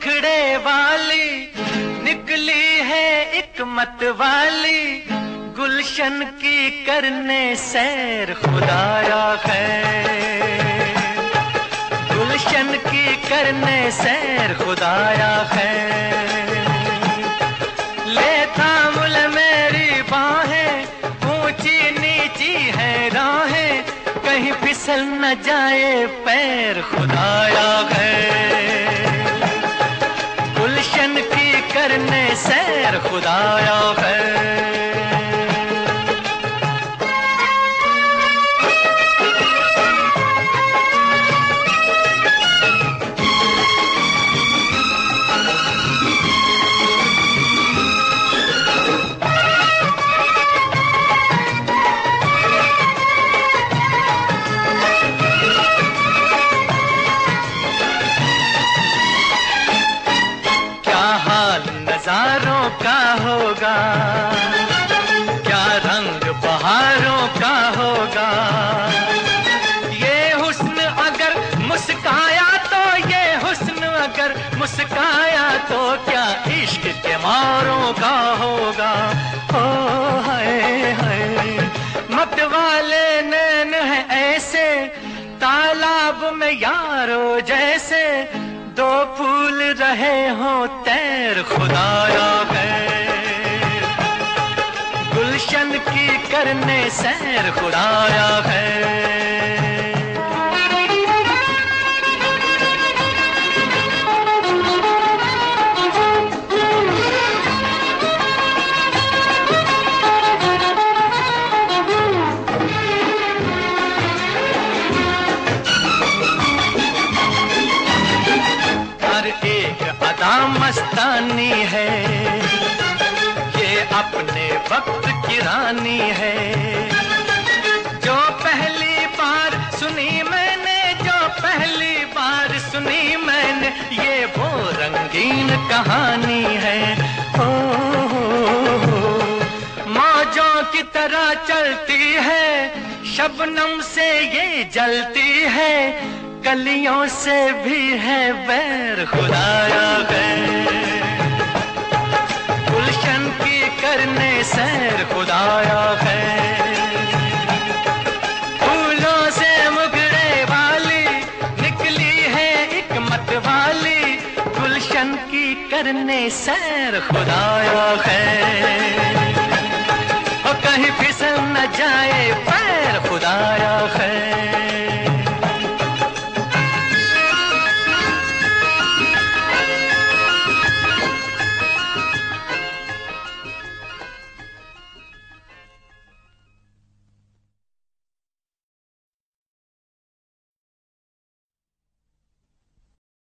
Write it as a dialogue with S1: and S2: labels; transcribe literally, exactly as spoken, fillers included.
S1: मुखड़े वाली निकली है एक मत वाली, गुलशन की करने सैर खुदाया खैर, गुलशन की करने सैर खुदाया खैर। ले थाम ले मेरी बाहें, ऊंची नीची है राहें, कहीं फिसल न जाए पैर खुदाया खैर, गुलशन की करने सैर खुदाया खैर। नजारों का होगा, क्या रंग बहारों का होगा, ये हुस्न अगर मुस्काया तो, ये हुस्न अगर मुस्काया तो क्या इश्क के मारों का होगा। ओ हाय हाय मत वाले नैन है ऐसे, तालाब में यारो जैसे, दो फूल रहे हो तैर खुदाया खैर, गुलशन की करने सैर खुदाया खैर। एक अदा मस्तानी है, ये अपने वक्त की रानी है, जो पहली बार सुनी मैंने, जो पहली बार सुनी मैंने, ये वो रंगीन कहानी है। ओ मौजों की तरह चलती है, शबनम से ये जलती है, कलियों से भी है बैर खुदाया खैर, गुलशन की करने सैर खुदाया खैर। फूलों से मुखड़े वाली निकली है एक मत वाली, गुलशन की करने सैर खुदाया खैर, और कहीं फिसल न जाए।